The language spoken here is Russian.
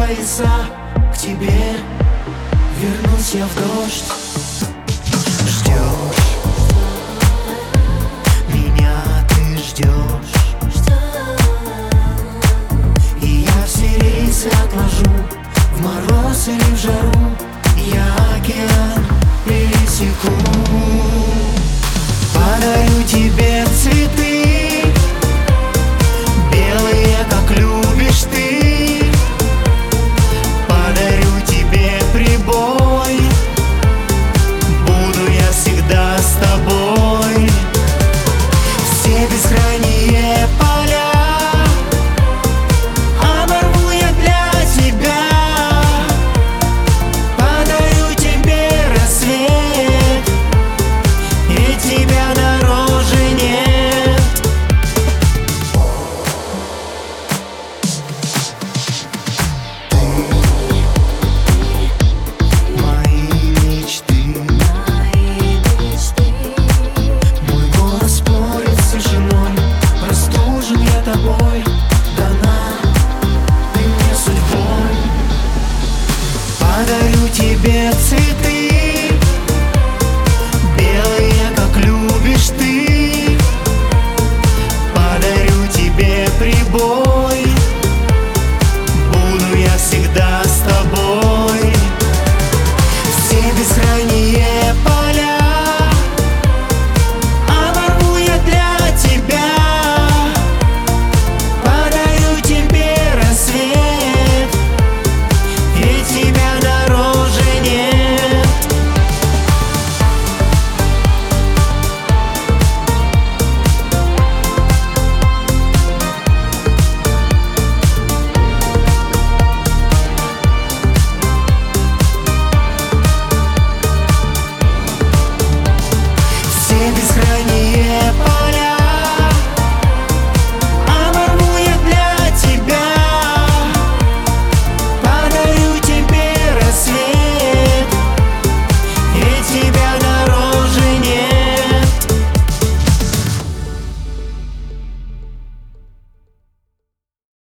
пояса к тебе. Вернусь я в дождь. Ждешь меня, ты ждешь, и я все рейсы отложу, в мороз или в жару я океан пересеку. Подарю тебе цветы, белые, как любишь ты. Подарю тебе прибой, буду я всегда с тобой. Все бескрайние поля оборву я для тебя. Подарю тебе рассвет, и тебя дороже нет. Ты мои мечты, мой голос спорит с тишиной. Простужен я тобой, дана ты мне судьбой. Подарю тебе цветы,